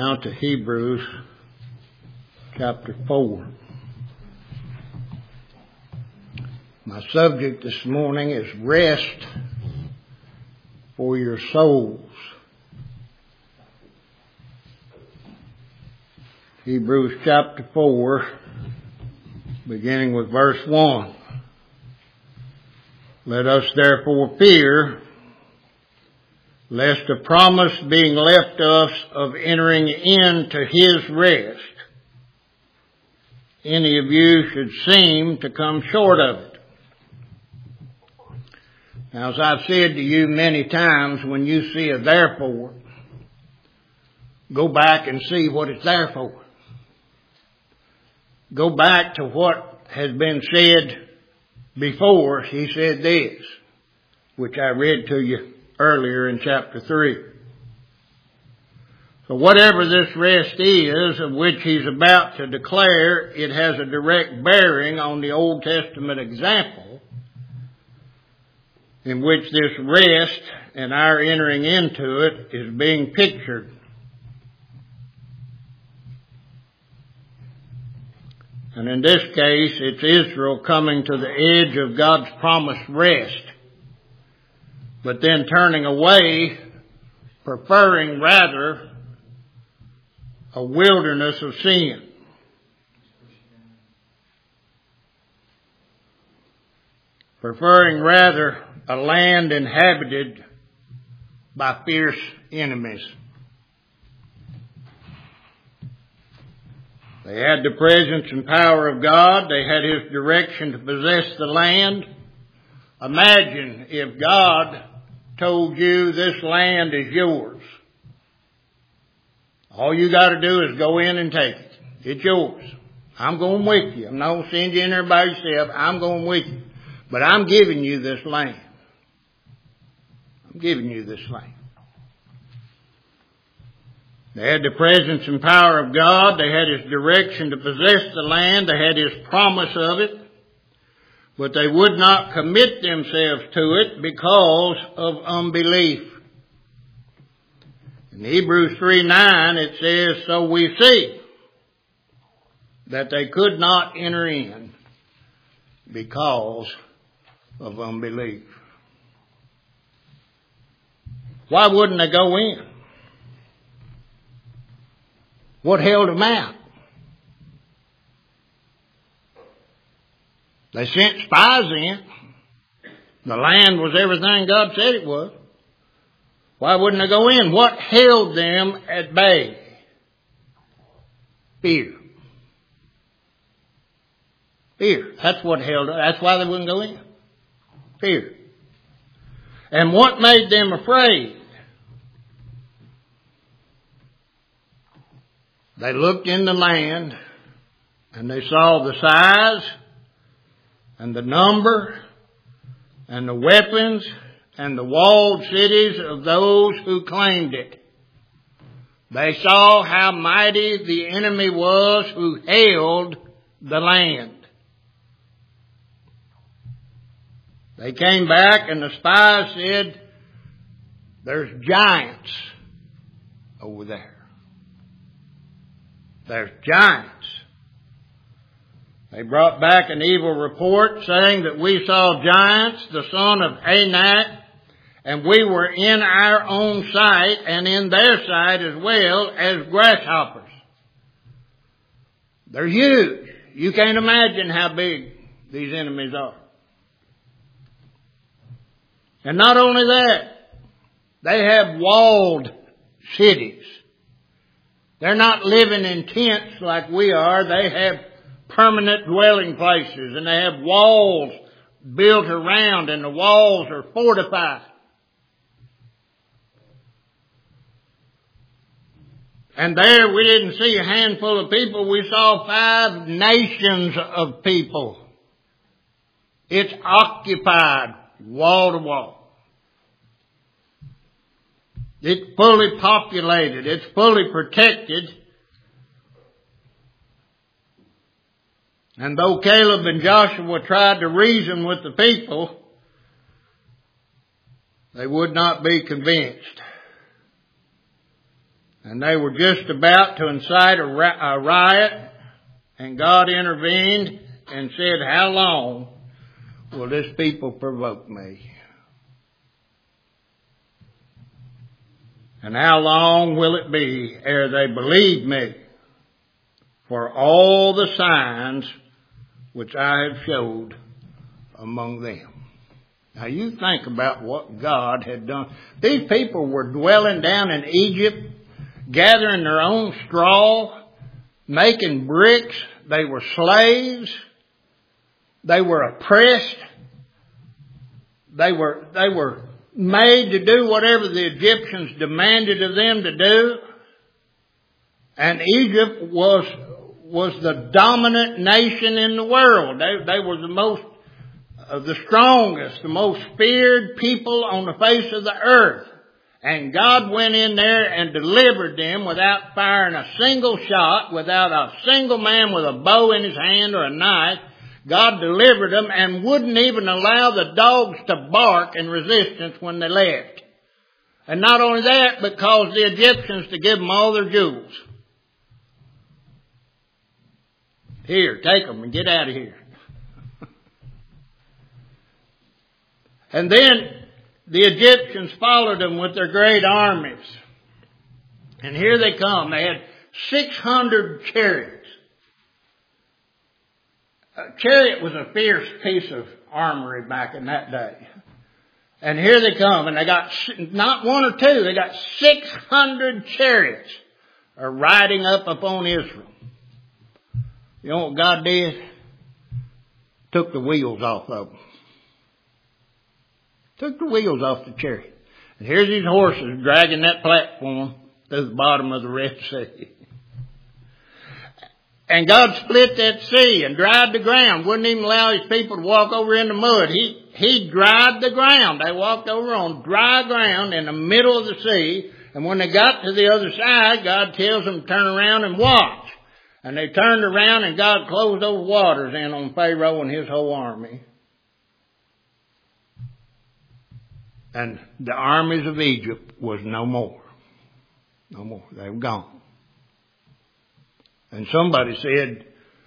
now to Hebrews chapter 4. My subject this morning is rest for your souls. Hebrews chapter 4, beginning with verse 1. Let us therefore fear, lest a promise being left us of entering into his rest, any of you should seem to come short of it. Now, as I've said to you many times, when you see a therefore, go back and see what it's there for. Go back to what has been said before he said this, which I read to you earlier in chapter 3. So whatever this rest is of which he's about to declare, it has a direct bearing on the Old Testament example in which this rest and our entering into it is being pictured. And in this case, it's Israel coming to the edge of God's promised rest, but then turning away, preferring rather a wilderness of sin. Preferring rather a land inhabited by fierce enemies. They had the presence and power of God. They had His direction to possess the land. Imagine if God told you this land is yours. All you got to do is go in and take it. It's yours. I'm going with you. I'm not going to send you in there by yourself. I'm going with you. But I'm giving you this land. I'm giving you this land. They had the presence and power of God. They had His direction to possess the land. They had His promise of it. But they would not commit themselves to it because of unbelief. In Hebrews 3:9 it says, so we see that they could not enter in because of unbelief. Why wouldn't they go in? What held them out? They sent spies in. The land was everything God said it was. Why wouldn't they go in? What held them at bay? Fear. Fear. That's what held them. That's why they wouldn't go in. Fear. And what made them afraid? They looked in the land and they saw the size and the number and the weapons and the walled cities of those who claimed it. They saw how mighty the enemy was who held the land. They came back and the spies said, there's giants over there. There's giants. They brought back an evil report saying that we saw giants, the son of Anak, and we were in our own sight and in their sight as well as grasshoppers. They're huge. You can't imagine how big these enemies are. And not only that, they have walled cities. They're not living in tents like we are. They have permanent dwelling places and they have walls built around and the walls are fortified. And there we didn't see a handful of people. We saw 5 nations of people. It's occupied wall to wall. It's fully populated. It's fully protected. And though Caleb and Joshua tried to reason with the people, they would not be convinced. And they were just about to incite a riot, and God intervened and said, how long will this people provoke me? And how long will it be ere they believe me for all the signs which I have showed among them? Now you think about what God had done. These people were dwelling down in Egypt, gathering their own straw, making bricks. They were slaves. They were oppressed. They were made to do whatever the Egyptians demanded of them to do. And Egypt was the dominant nation in the world. They were the strongest, the most feared people on the face of the earth. And God went in there and delivered them without firing a single shot, without a single man with a bow in his hand or a knife. God delivered them and wouldn't even allow the dogs to bark in resistance when they left. And not only that, but caused the Egyptians to give them all their jewels. Here, take them and get out of here. And then the Egyptians followed them with their great armies. And here they come. They had 600 chariots. A chariot was a fierce piece of armory back in that day. And here they come, and they got not one or two, they got 600 chariots are riding up upon Israel. You know what God did? Took the wheels off of them. Took the wheels off the chariot. And here's these horses dragging that platform through the bottom of the Red Sea. And God split that sea and dried the ground. Wouldn't even allow his people to walk over in the mud. He dried the ground. They walked over on dry ground in the middle of the sea. And when they got to the other side, God tells them to turn around and watch. And they turned around and God closed those waters in on Pharaoh and his whole army. And the armies of Egypt was no more. No more. They were gone. And somebody said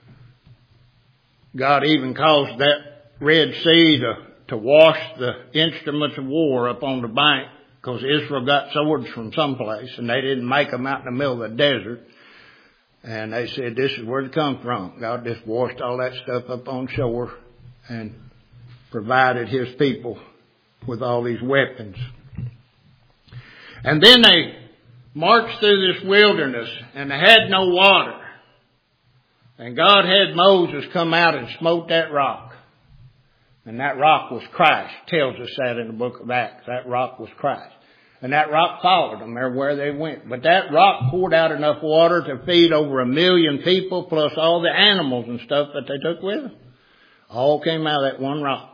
God even caused that Red Sea to wash the instruments of war up on the bank because Israel got swords from someplace and they didn't make them out in the middle of the desert. And they said this is where it come from. God just washed all that stuff up on shore and provided his people with all these weapons. And then they marched through this wilderness and they had no water. And God had Moses come out and smote that rock. And that rock was Christ. It tells us that in the book of Acts. That rock was Christ. And that rock followed them everywhere they went. But that rock poured out enough water to feed over 1 million people plus all the animals and stuff that they took with them. All came out of that one rock.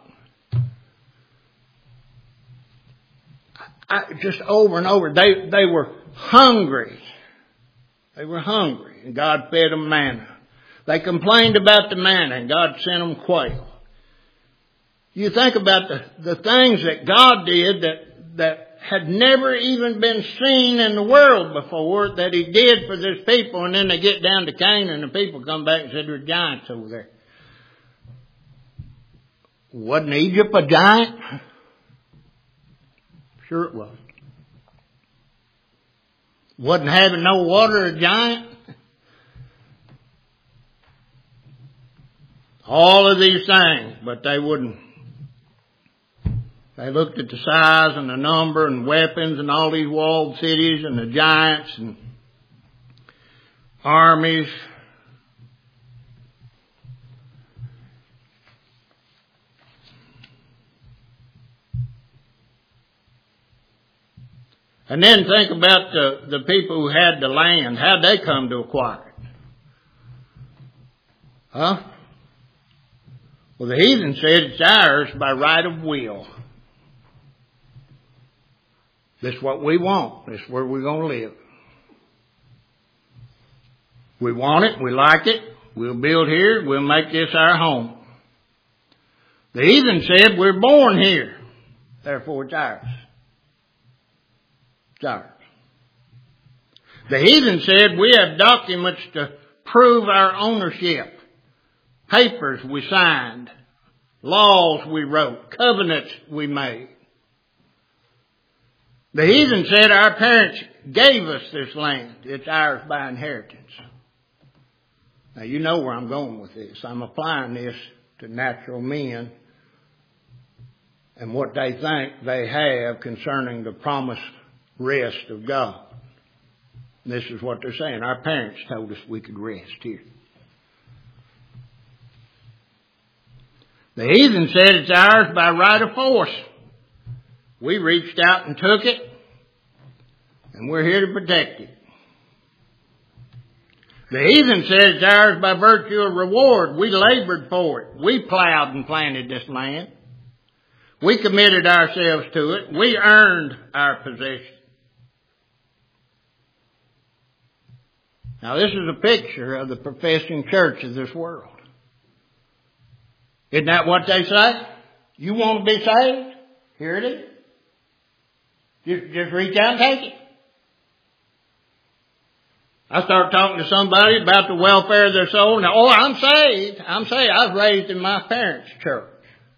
Just over and over, they were hungry. They were hungry. And God fed them manna. They complained about the manna and God sent them quail. You think about the things that God did that had never even been seen in the world before that he did for this people, and then they get down to Canaan and the people come back and said there's giants over there. Wasn't Egypt a giant? Sure it was. Wasn't having no water a giant? All of these things, but they wouldn't. They looked at the size and the number and weapons and all these walled cities and the giants and armies. And then think about the people who had the land. How'd they come to acquire it? Huh? Well, the heathen said it's ours by right of will. This is what we want. This is where we're going to live. We want it. We like it. We'll build here. We'll make this our home. The heathen said we're born here. Therefore it's ours. It's ours. The heathen said, we have documents to prove our ownership. Papers we signed. Laws we wrote. Covenants we made. The heathen said, our parents gave us this land. It's ours by inheritance. Now you know where I'm going with this. I'm applying this to natural men and what they think they have concerning the promised rest of God. This is what they're saying. Our parents told us we could rest here. The heathen said it's ours by right of force. We reached out and took it, and we're here to protect it. The heathen said it's ours by virtue of reward. We labored for it. We plowed and planted this land. We committed ourselves to it. We earned our possession. Now this is a picture of the professing church of this world. Isn't that what they say? You want to be saved? Here it is. Just reach out and take it. I start talking to somebody about the welfare of their soul. Now, I'm saved. I was raised in my parents' church.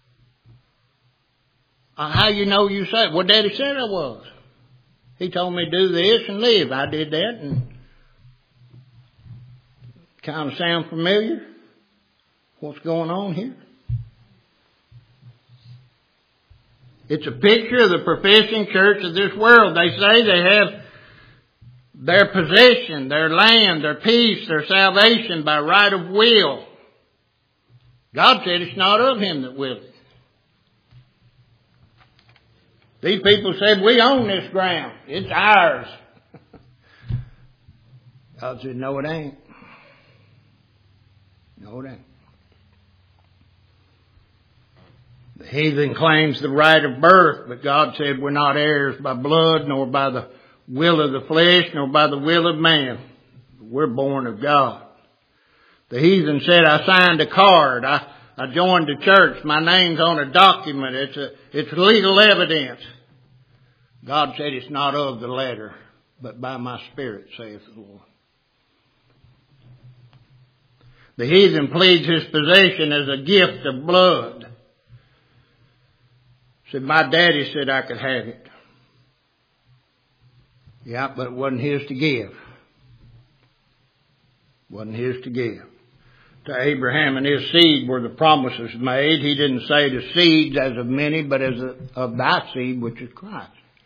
How you know you saved? Well, Daddy said I was. He told me to do this and live. I did that, and kind of sound familiar? What's going on here? It's a picture of the professing church of this world. They say they have their possession, their land, their peace, their salvation by right of will. God said it's not of him that willeth. These people said, we own this ground. It's ours. God said, no, it ain't. No, it ain't. The heathen claims the right of birth, but God said we're not heirs by blood, nor by the will of the flesh, nor by the will of man. We're born of God. The heathen said, I signed a card. I joined the church. My name's on a document. It's legal evidence. God said it's not of the letter, but by my spirit, saith the Lord. The heathen pleads his possession as a gift of blood. Said, my daddy said I could have it. Yeah, but it wasn't his to give. Wasn't his to give. To Abraham and his seed were the promises made. He didn't say to seeds as of many, but as of thy seed, which is Christ.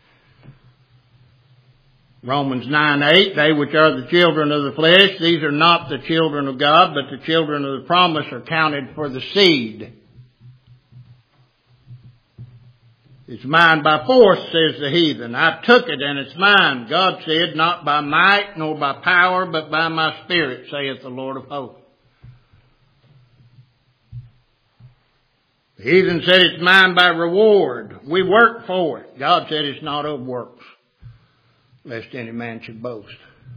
Romans 9:8, they which are the children of the flesh, these are not the children of God, but the children of the promise are counted for the seed. It's mine by force, says the heathen. I took it and it's mine. God said, not by might nor by power, but by my spirit, saith the Lord of hosts. The heathen said it's mine by reward. We work for it. God said it's not of works, lest any man should boast.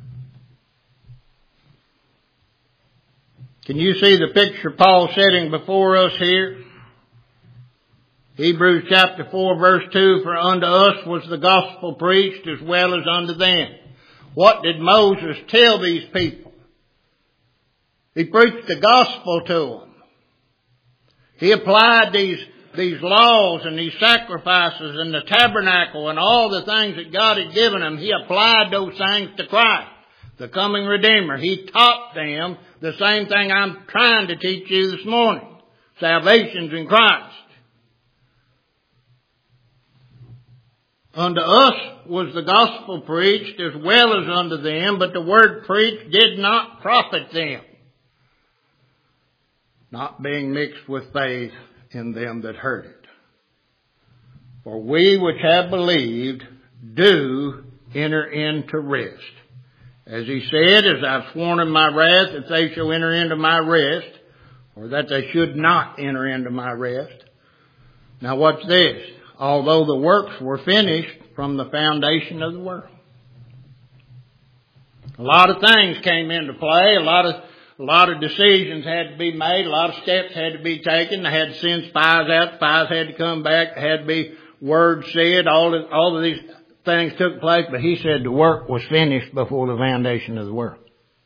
Can you see the picture Paul setting before us here? Hebrews chapter 4 verse 2, for unto us was the gospel preached as well as unto them. What did Moses tell these people? He preached the gospel to them. He applied these laws and these sacrifices and the tabernacle and all the things that God had given them. He applied those things to Christ, the coming Redeemer. He taught them the same thing I'm trying to teach you this morning. Salvation's in Christ. Unto us was the gospel preached as well as unto them, but the word preached did not profit them, not being mixed with faith in them that heard it. For we which have believed do enter into rest. As he said, as I've sworn in my wrath that they shall enter into my rest, or that they should not enter into my rest. Now what's this? Although the works were finished from the foundation of the world. A lot of things came into play. A lot of decisions had to be made. A lot of steps had to be taken. They had to send spies out. Spies had to come back. There had to be words said. All of these things took place, but he said the work was finished before the foundation of the world.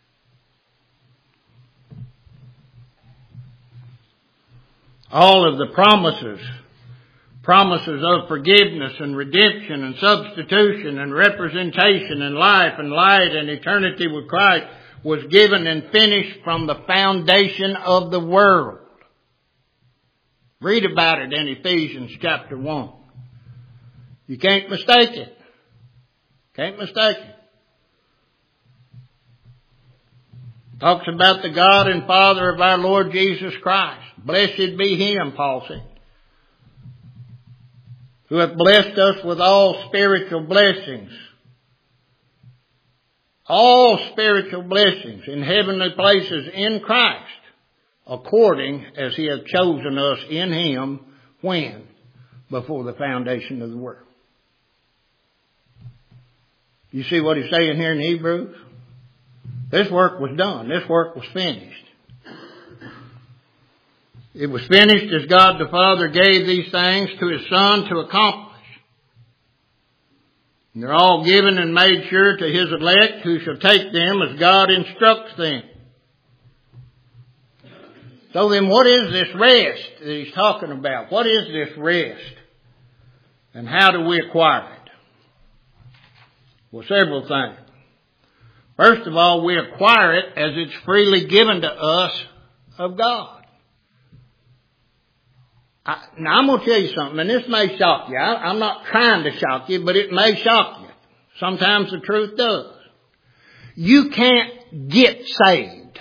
All of the promises of forgiveness and redemption and substitution and representation and life and light and eternity with Christ was given and finished from the foundation of the world. Read about it in Ephesians chapter 1. You can't mistake it. Can't mistake it. Talks about the God and Father of our Lord Jesus Christ. Blessed be Him, Paul said, who hath blessed us with all spiritual blessings. All spiritual blessings in heavenly places in Christ, according as He hath chosen us in Him, when? Before the foundation of the world. You see what he's saying here in Hebrews? This work was done. This work was finished. It was finished as God the Father gave these things to His Son to accomplish. And they're all given and made sure to His elect, who shall take them as God instructs them. So then what is this rest that he's talking about? What is this rest? And how do we acquire it? Well, several things. First of all, we acquire it as it's freely given to us of God. Now, I'm going to tell you something, and this may shock you. I'm not trying to shock you, but it may shock you. Sometimes the truth does. You can't get saved.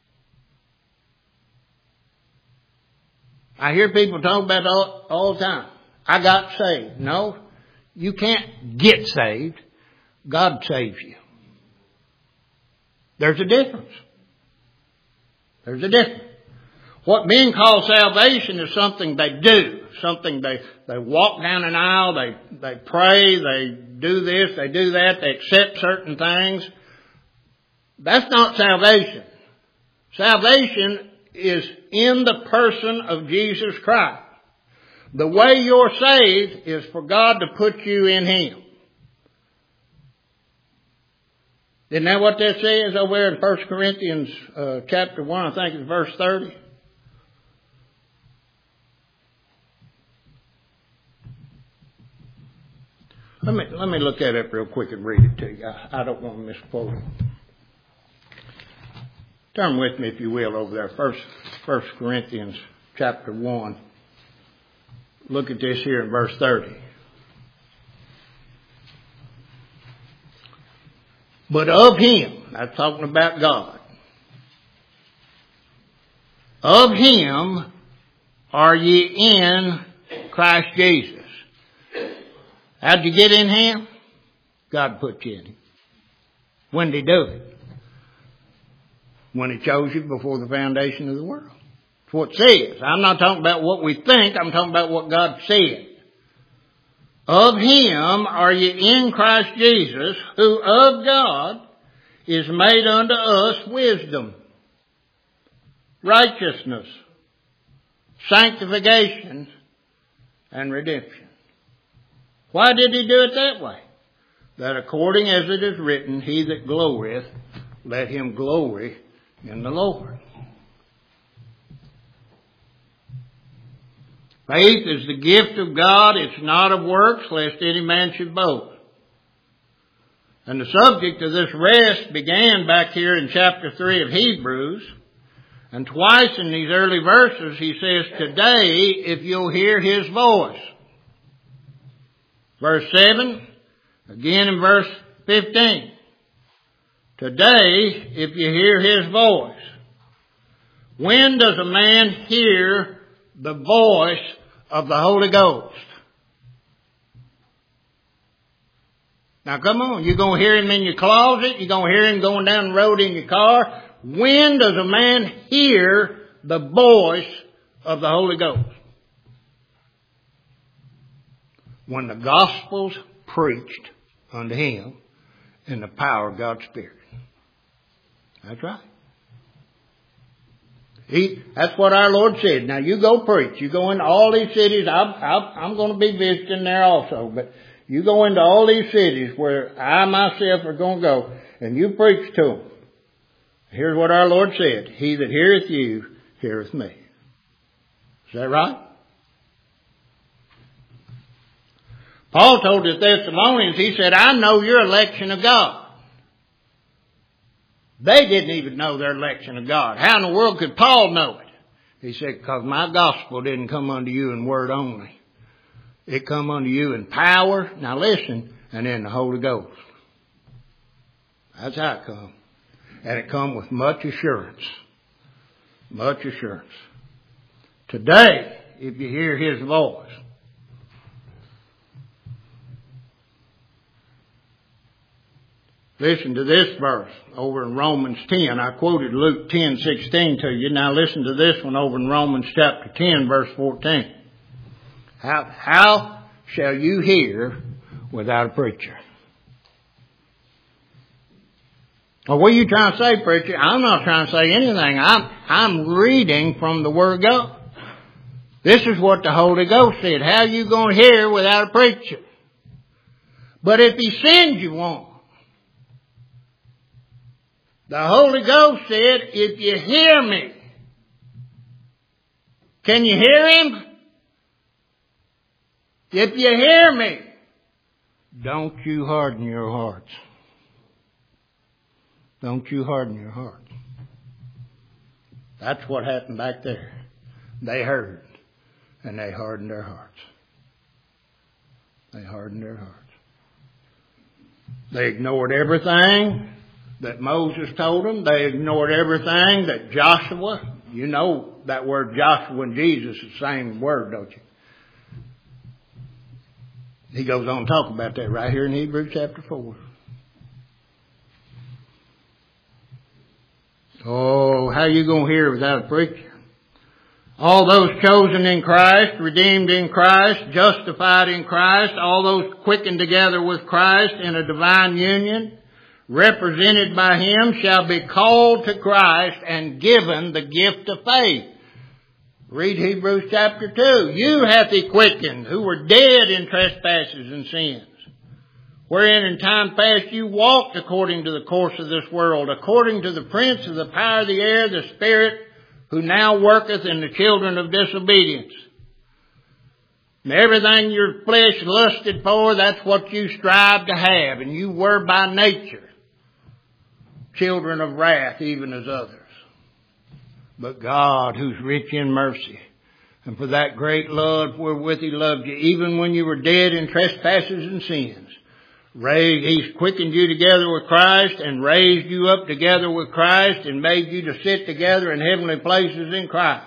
I hear people talk about it all the time. I got saved. No, you can't get saved. God saves you. There's a difference. There's a difference. What men call salvation is something they do. Something they walk down an aisle, they pray, they do this, they do that, they accept certain things. That's not salvation. Salvation is in the person of Jesus Christ. The way you're saved is for God to put you in Him. Isn't that what that says over there in 1 Corinthians chapter 1, I think it's verse 30? Let me look at it real quick and read it to you. I don't want to misquote it. Turn with me, if you will, over there. 1 Corinthians chapter 1. Look at this here in verse 30. But of Him, that's talking about God. Of Him are ye in Christ Jesus. How'd you get in Him? God put you in Him. When did He do it? When He chose you before the foundation of the world. That's what it says. I'm not talking about what we think. I'm talking about what God said. Of Him are ye in Christ Jesus, who of God is made unto us wisdom, righteousness, sanctification, and redemption. Why did He do it that way? That according as it is written, He that glorieth, let him glory in the Lord. Faith is the gift of God. It's not of works, lest any man should boast. And the subject of this rest began back here in chapter 3 of Hebrews. And twice in these early verses he says, today, if you'll hear His voice. Verse 7, again in verse 15. Today, if you hear His voice. When does a man hear the voice of the Holy Ghost? Now come on, you're going to hear Him in your closet, you're going to hear Him going down the road in your car. When does a man hear the voice of the Holy Ghost? When the gospel's preached unto him in the power of God's Spirit. That's right. That's what our Lord said. Now you go preach. You go into all these cities. I'm going to be visiting there also. But You go into all these cities where I myself are going to go, and you preach to them. Here's what our Lord said. He that heareth you, heareth me. Is that right? Paul told the Thessalonians, he said, I know your election of God. They didn't even know their election of God. How in the world could Paul know it? He said, because my gospel didn't come unto you in word only. It come unto you in power, now listen, and in the Holy Ghost. That's how it come. And it come with much assurance. Much assurance. Today, if you hear His voice, listen to this verse over in Romans 10. I quoted Luke 10:16 to you. Now listen to this one over in Romans chapter 10, verse 14. How shall you hear without a preacher? Well, what are you trying to say, preacher? I'm not trying to say anything. I'm reading from the Word of God. This is what the Holy Ghost said. How are you going to hear without a preacher? But if He sends you one, the Holy Ghost said, if you hear me, can you hear Him? If you hear me, don't you harden your hearts. Don't you harden your hearts. That's what happened back there. They heard, and they hardened their hearts. They hardened their hearts. They ignored everything that Moses told them. They ignored everything that Joshua, you know that word Joshua and Jesus is the same word, don't you? He goes on to talk about that right here in Hebrews chapter 4. Oh, how are you going to hear without a preacher? All those chosen in Christ, redeemed in Christ, justified in Christ, all those quickened together with Christ in a divine union, represented by Him, shall be called to Christ and given the gift of faith. Read Hebrews chapter 2. You hath He quickened, who were dead in trespasses and sins, wherein in time past you walked according to the course of this world, according to the prince of the power of the air, the spirit who now worketh in the children of disobedience. And everything your flesh lusted for, that's what you strive to have, and you were by nature children of wrath, even as others. But God, who's rich in mercy, and for that great love wherewith He loved you, even when you were dead in trespasses and sins, He's quickened you together with Christ and raised you up together with Christ and made you to sit together in heavenly places in Christ.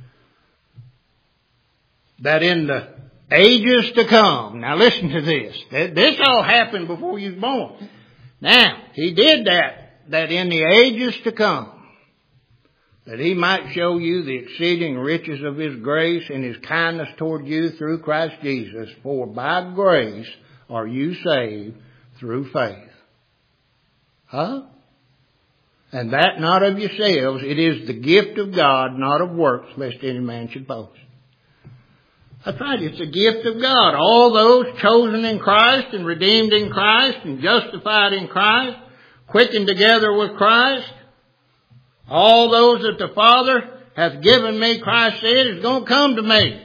That in the ages to come, now listen to this. This all happened before you were born. Now, He did that in the ages to come, that He might show you the exceeding riches of His grace and His kindness toward you through Christ Jesus. For by grace are you saved through faith. Huh? And that not of yourselves, it is the gift of God, not of works, lest any man should boast. That's right, it's a gift of God. All those chosen in Christ and redeemed in Christ and justified in Christ, quickened together with Christ, all those that the Father hath given me, Christ said, is going to come to me.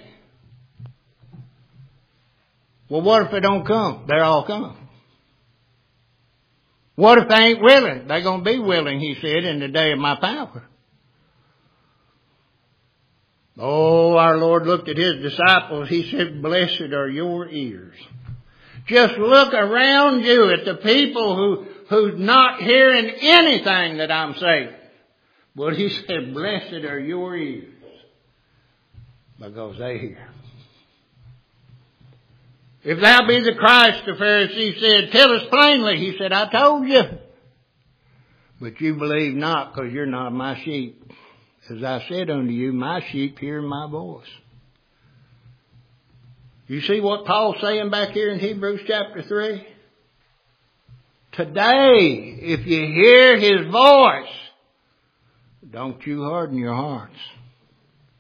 Well, what if they don't come? They're all come. What if they ain't willing? They're going to be willing, He said, in the day of my power. Oh, our Lord looked at His disciples. He said, blessed are your ears. Just look around you at the people who's not hearing anything that I'm saying. But He said, blessed are your ears, because they hear. If thou be the Christ, the Pharisee said, tell us plainly. He said, I told you. But you believe not, because you're not my sheep. As I said unto you, my sheep hear my voice. You see what Paul's saying back here in Hebrews chapter 3? Today, if you hear His voice, don't you harden your hearts.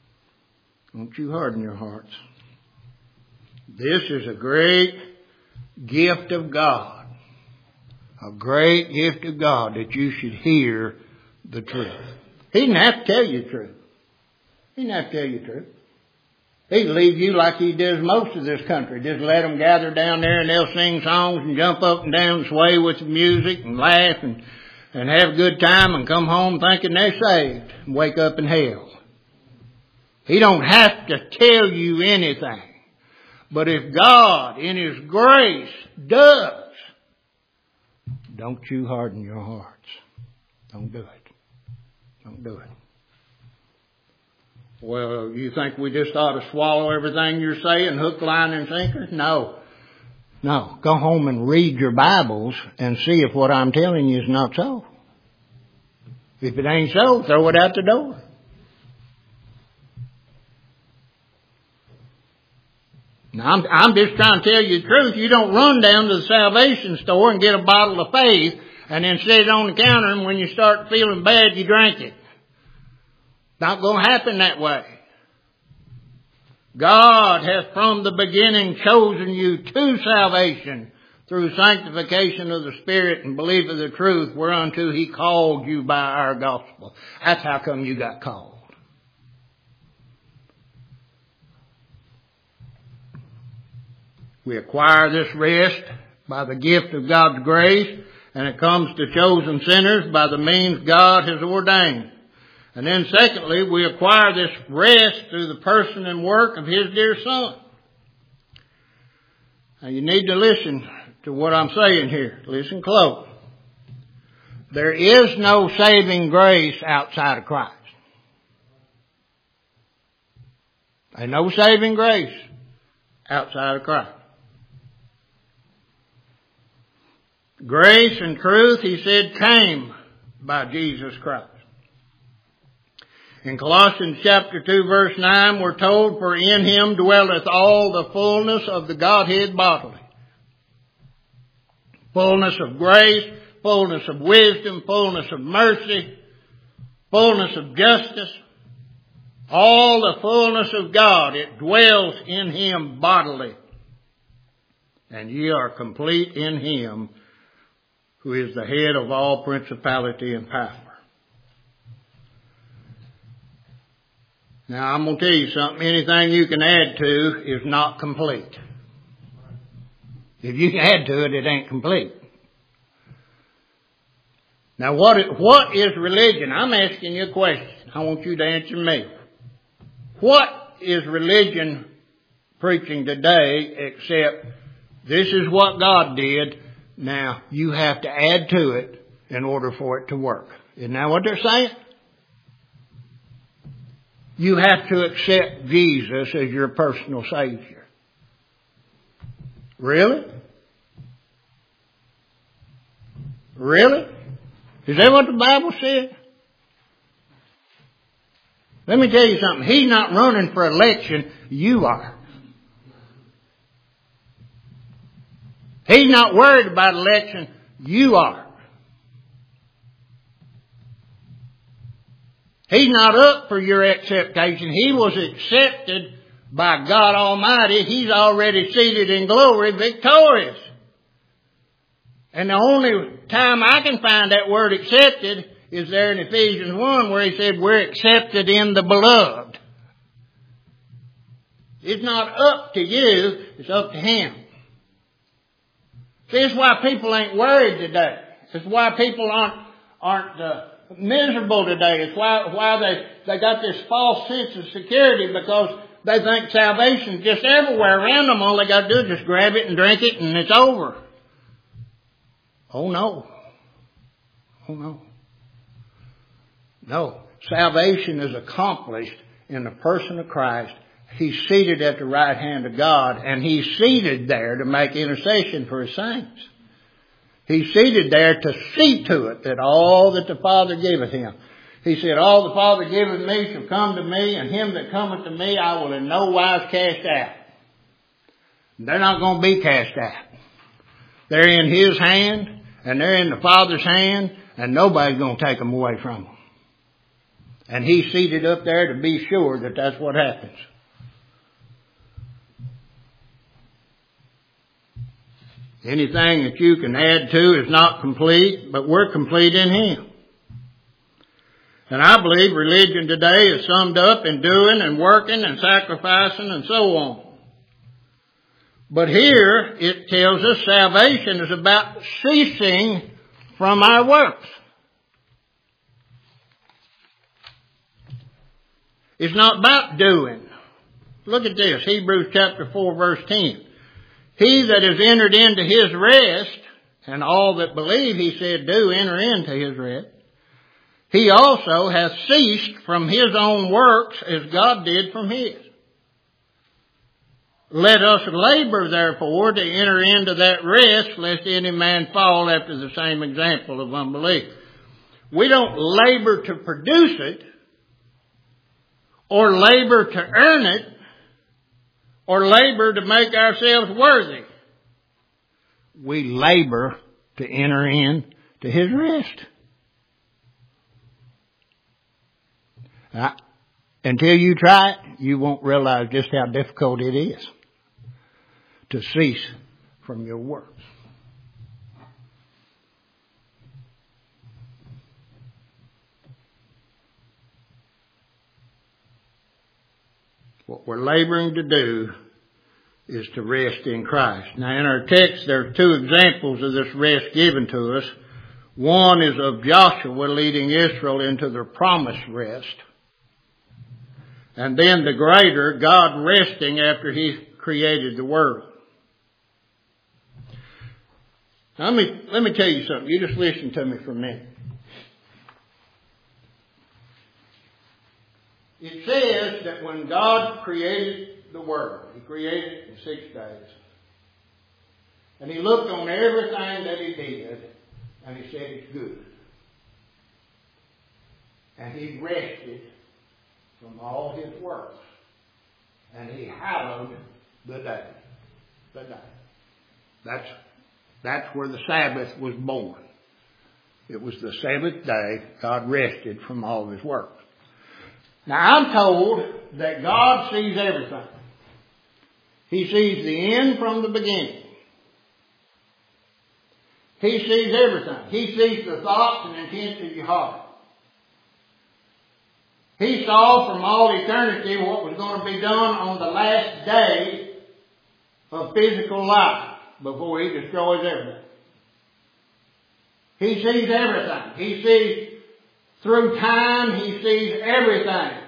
Don't you harden your hearts. This is a great, gift of God. A great gift of God that you should hear the truth. He didn't have to tell you the truth. He didn't have to tell you the truth. He'd leave you like he does most of this country. Just let them gather down there and they'll sing songs and jump up and down and sway with the music and laugh and have a good time and come home thinking they're saved and wake up in hell. He don't have to tell you anything. But if God in His grace does, don't you harden your hearts. Don't do it. Don't do it. Well, you think we just ought to swallow everything you're saying, hook, line, and sinker? No. No. Go home and read your Bibles and see if what I'm telling you is not so. If it ain't so, throw it out the door. Now, I'm just trying to tell you the truth. You don't run down to the salvation store and get a bottle of faith and then set it on the counter, and when you start feeling bad, you drink it. Not going to happen that way. God has from the beginning chosen you to salvation through sanctification of the Spirit and belief of the truth whereunto He called you by our gospel. That's how come you got called. We acquire this rest by the gift of God's grace, and it comes to chosen sinners by the means God has ordained. And then secondly, we acquire this rest through the person and work of His dear Son. Now you need to listen to what I'm saying here. Listen close. There is no saving grace outside of Christ. There's no saving grace outside of Christ. Grace and truth, He said, came by Jesus Christ. In Colossians chapter 2 verse 9 we're told, for in Him dwelleth all the fullness of the Godhead bodily. Fullness of grace, fullness of wisdom, fullness of mercy, fullness of justice. All the fullness of God, it dwells in Him bodily. And ye are complete in Him, who is the head of all principality and power. Now, I'm going to tell you something. Anything you can add to is not complete. If you can add to it, it ain't complete. Now, what is religion? I'm asking you a question. I want you to answer me. What is religion preaching today except this is what God did? Now, you have to add to it in order for it to work. Isn't that what they're saying? You have to accept Jesus as your personal Savior. Really? Really? Is that what the Bible said? Let me tell you something. He's not running for election. You are. He's not worried about election. You are. He's not up for your acceptation. He was accepted by God Almighty. He's already seated in glory, victorious. And the only time I can find that word accepted is there in Ephesians 1 where He said we're accepted in the beloved. It's not up to you, it's up to Him. See, that's why people ain't worried today. It's why people aren't miserable today. It's why they got this false sense of security, because they think salvation's just everywhere around them. All they got to do is just grab it and drink it and it's over. Oh no. Oh no. No. Salvation is accomplished in the person of Christ. He's seated at the right hand of God, and He's seated there to make intercession for His saints. He's seated there to see to it that all that the Father giveth Him. He said, all the Father giveth me shall come to me, and him that cometh to me I will in no wise cast out. They're not going to be cast out. They're in His hand, and they're in the Father's hand, and nobody's going to take them away from them. And He's seated up there to be sure that that's what happens. Anything that you can add to is not complete, but we're complete in Him. And I believe religion today is summed up in doing and working and sacrificing and so on. But here it tells us salvation is about ceasing from our works. It's not about doing. Look at this, Hebrews chapter 4 verse 10. He that is entered into His rest, and all that believe, He said, do enter into His rest. He also hath ceased from his own works as God did from His. Let us labor therefore to enter into that rest, lest any man fall after the same example of unbelief. We don't labor to produce it, or labor to earn it, or labor to make ourselves worthy. We labor to enter in to His rest. Until you try it, you won't realize just how difficult it is to cease from your works. What we're laboring to do is to rest in Christ. Now in our text there are two examples of this rest given to us. One is of Joshua leading Israel into their promised rest. And then the greater, God resting after He created the world. Now let me tell you something. You just listen to me for a minute. It says that when God created the world, He created it in 6 days. And He looked on everything that He did, and He said it's good. And He rested from all His works. And He hallowed the day. The day. That's where the Sabbath was born. It was the seventh day God rested from all of His works. Now I'm told that God sees everything. He sees the end from the beginning. He sees everything. He sees the thoughts and intents of your heart. He saw from all eternity what was going to be done on the last day of physical life before He destroys everything. He sees everything. He sees through time. He sees everything.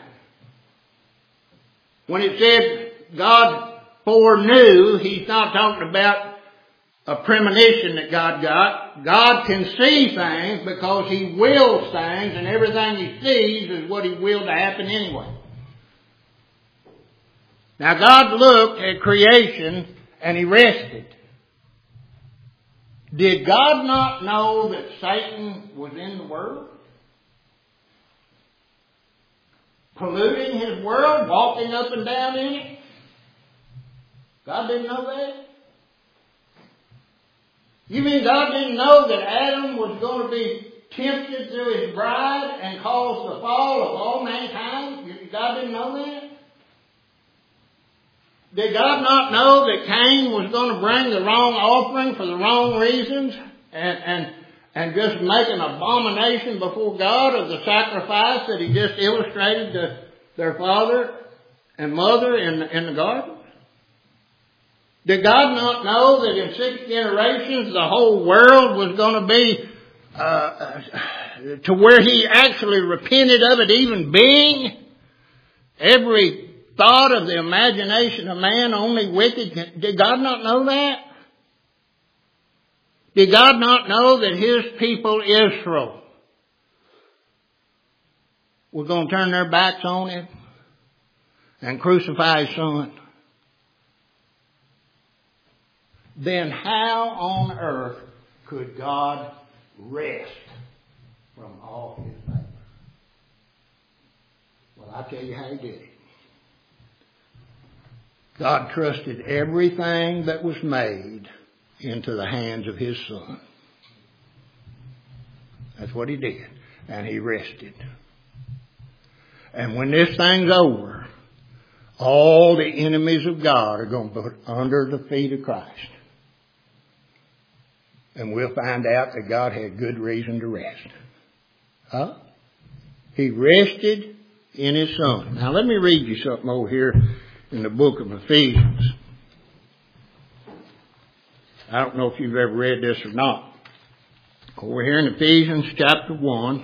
When it said God foreknew, He's not talking about a premonition that God got. God can see things because He wills things, and everything He sees is what He willed to happen anyway. Now God looked at creation and He rested. Did God not know that Satan was in the world? Polluting His world, walking up and down in it? God didn't know that? You mean God didn't know that Adam was going to be tempted through his bride and cause the fall of all mankind? God didn't know that? Did God not know that Cain was going to bring the wrong offering for the wrong reasons and just make an abomination before God of the sacrifice that He just illustrated to their father and mother in the garden? Did God not know that in 6 generations the whole world was going to be to where He actually repented of it even being? Every thought of the imagination of man, only wicked. Did God not know that? Did God not know that His people Israel were going to turn their backs on Him and crucify His Son? Then how on earth could God rest from all His labor? Well, I'll tell you how He did it. God trusted everything that was made into the hands of His Son. That's what He did. And He rested. And when this thing's over, all the enemies of God are going to put under the feet of Christ. And we'll find out that God had good reason to rest. Huh? He rested in His Son. Now let me read you something over here in the book of Ephesians. I don't know if you've ever read this or not. Over here in Ephesians chapter 1.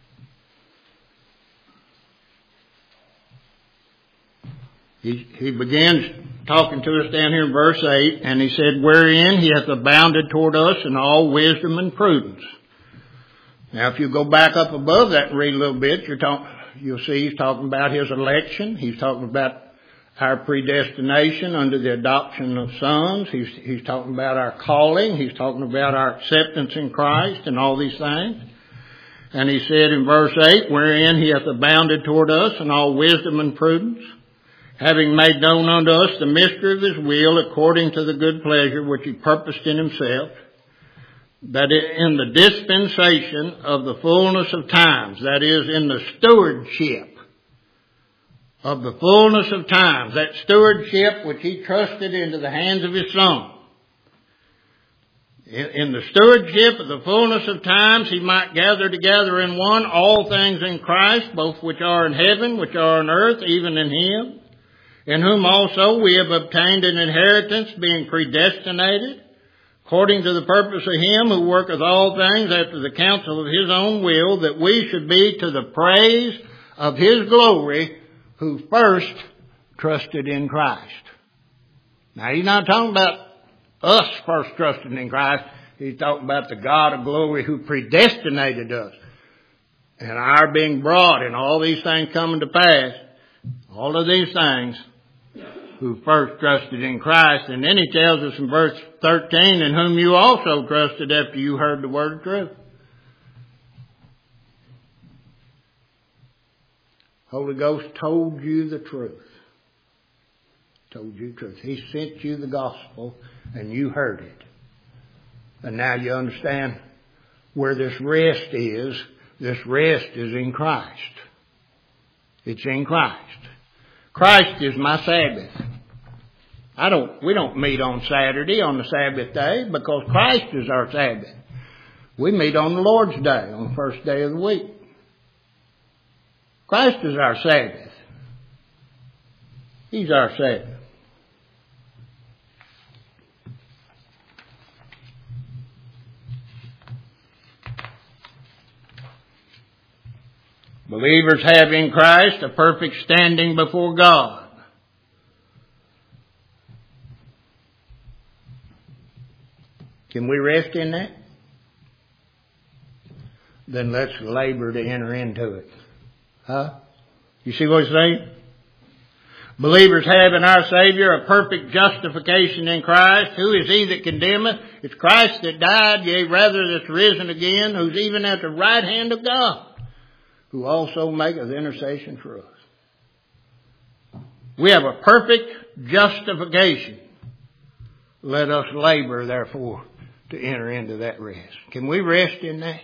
He begins talking to us down here in verse 8, and he said, wherein He hath abounded toward us in all wisdom and prudence. Now if you go back up above that and read a little bit, you'll see He's talking about His election. He's talking about our predestination under the adoption of sons. He's talking about our calling. He's talking about our acceptance in Christ and all these things. And he said in verse 8, wherein He hath abounded toward us in all wisdom and prudence, having made known unto us the mystery of His will according to the good pleasure which He purposed in Himself, that in the dispensation of the fullness of times, that is, in the stewardship of the fullness of times, that stewardship which He trusted into the hands of His Son. In the stewardship of the fullness of times, He might gather together in one all things in Christ, both which are in heaven, which are on earth, even in Him, in whom also we have obtained an inheritance, being predestinated, according to the purpose of Him who worketh all things after the counsel of His own will, that we should be to the praise of His glory, who first trusted in Christ. Now He's not talking about us first trusting in Christ. He's talking about the God of glory who predestinated us. And our being brought and all these things coming to pass. All of these things who first trusted in Christ. And then He tells us in verse 13, in whom you also trusted after you heard the word of truth. Holy Ghost told you the truth. Told you the truth. He sent you the gospel and you heard it. And now you understand where this rest is. This rest is in Christ. It's in Christ. Christ is my Sabbath. We don't meet on Saturday on the Sabbath day because Christ is our Sabbath. We meet on the Lord's day, on the first day of the week. Christ is our Sabbath. He's our Sabbath. Believers have in Christ a perfect standing before God. Can we rest in that? Then let's labor to enter into it. Huh? You see what he's saying? Believers have in our Savior a perfect justification in Christ. Who is He that condemneth? It's Christ that died, yea, rather that's risen again, who's even at the right hand of God, who also maketh intercession for us. We have a perfect justification. Let us labor, therefore, to enter into that rest. Can we rest in that?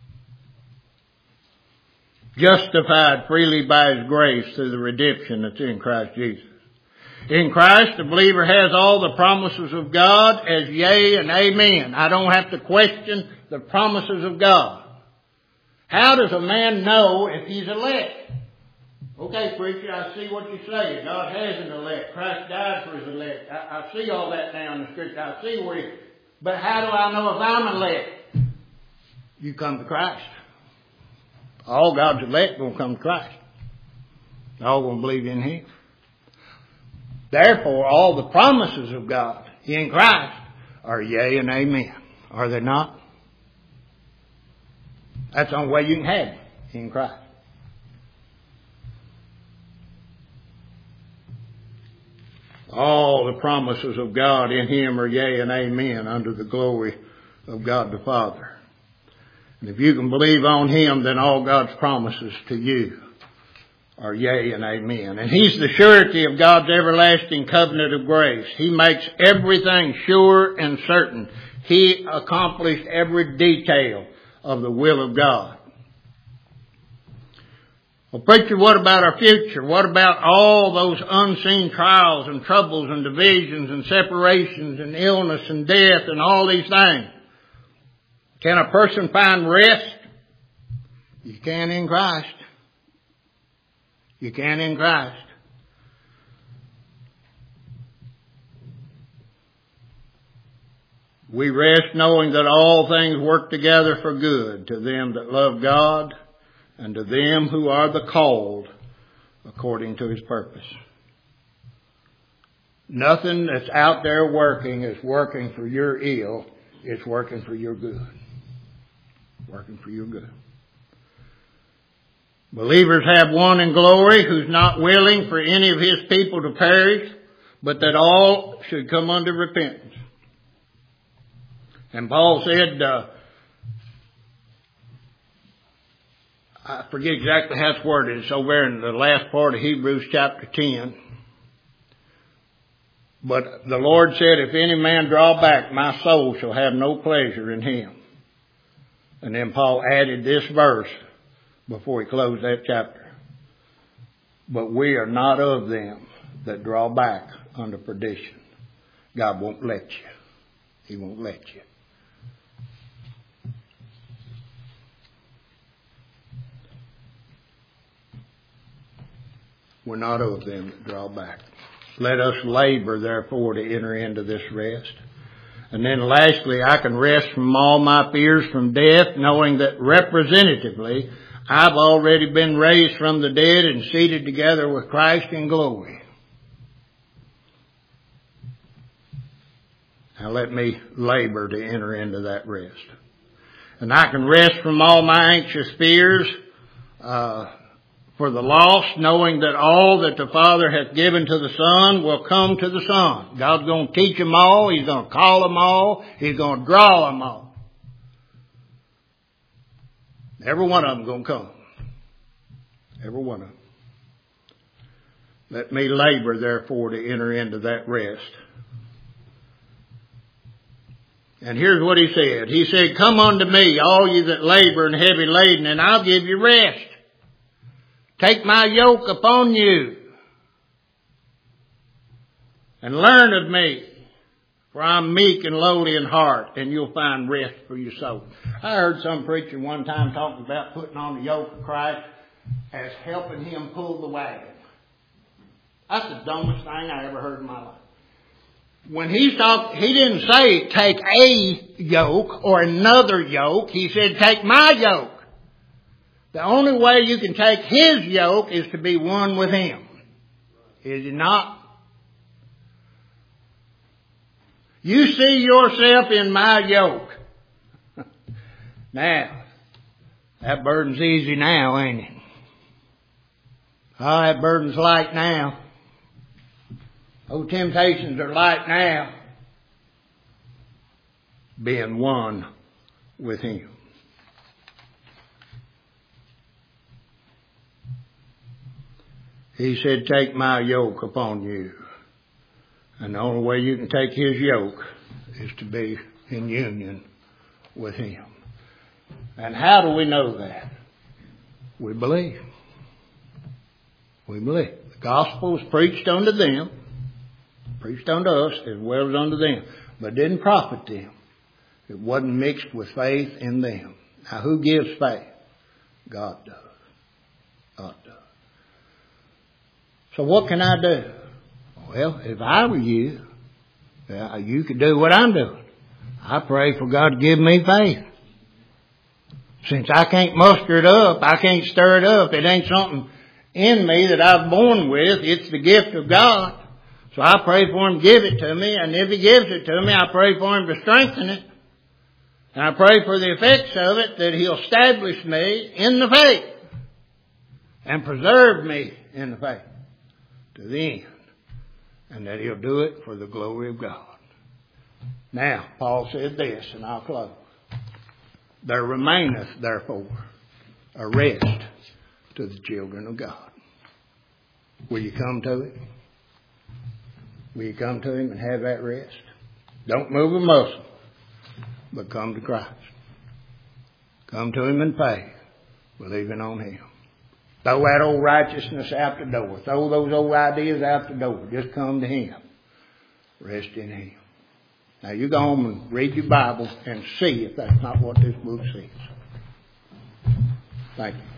Justified freely by His grace through the redemption that's in Christ Jesus. In Christ, the believer has all the promises of God as yea and amen. I don't have to question the promises of God. How does a man know if he's elect? Okay, preacher, I see what you say. God has an elect. Christ died for His elect. I see all that now in the Scripture. I see where He... But how do I know if I'm elect? You come to Christ. All God's elect will come to Christ. All will believe in Him. Therefore, all the promises of God in Christ are yea and amen. Are they not? That's the only way you can have it, in Christ. All the promises of God in Him are yea and amen under the glory of God the Father. And if you can believe on Him, then all God's promises to you are yea and amen. And He's the surety of God's everlasting covenant of grace. He makes everything sure and certain. He accomplished every detail of the will of God. Well, preacher, what about our future? What about all those unseen trials and troubles and divisions and separations and illness and death and all these things? Can a person find rest? You can in Christ. You can in Christ. We rest knowing that all things work together for good to them that love God and to them who are the called according to His purpose. Nothing that's out there working is working for your ill. It's working for your good. Working for your good. Believers have one in glory who's not willing for any of His people to perish, but that all should come under repentance. And Paul said, I forget exactly how it's worded. It's over in the last part of Hebrews chapter 10. But the Lord said, if any man draw back, my soul shall have no pleasure in him. And then Paul added this verse before he closed that chapter. But we are not of them that draw back unto perdition. God won't let you. He won't let you. We're not of them that draw back. Let us labor, therefore, to enter into this rest. And then lastly, I can rest from all my fears from death, knowing that representatively, I've already been raised from the dead and seated together with Christ in glory. Now let me labor to enter into that rest. And I can rest from all my anxious fears, for the lost, knowing that all that the Father hath given to the Son will come to the Son. God's going to teach them all. He's going to call them all. He's going to draw them all. Every one of them going to come. Every one of them. Let me labor, therefore, to enter into that rest. And here's what He said. He said, come unto me, all you that labor and heavy laden, and I'll give you rest. Take my yoke upon you and learn of me, for I'm meek and lowly in heart, and you'll find rest for your soul. I heard some preacher one time talking about putting on the yoke of Christ as helping him pull the wagon. That's the dumbest thing I ever heard in my life. When he talked, he didn't say take a yoke or another yoke. He said take my yoke. The only way you can take His yoke is to be one with Him. Is it not? You see yourself in my yoke. Now, that burden's easy now, ain't it? Oh, that burden's light now. Oh, temptations are light now. Being one with Him. He said, take my yoke upon you. And the only way you can take His yoke is to be in union with Him. And how do we know that? We believe. We believe. The gospel was preached unto them, preached unto us as well as unto them, but didn't profit them. It wasn't mixed with faith in them. Now who gives faith? God does. God does. So what can I do? Well, if I were you, you could do what I'm doing. I pray for God to give me faith. Since I can't muster it up, I can't stir it up. It ain't something in me that I've born with. It's the gift of God. So I pray for Him to give it to me. And if He gives it to me, I pray for Him to strengthen it. And I pray for the effects of it, that He'll establish me in the faith and preserve me in the faith to the end, and that He'll do it for the glory of God. Now, Paul said this, and I'll close. There remaineth, therefore, a rest to the children of God. Will you come to it? Will you come to Him and have that rest? Don't move a muscle, but come to Christ. Come to Him in faith, believing on Him. Throw that old righteousness out the door. Throw those old ideas out the door. Just come to Him. Rest in Him. Now you go home and read your Bible and see if that's not what this book says. Thank you.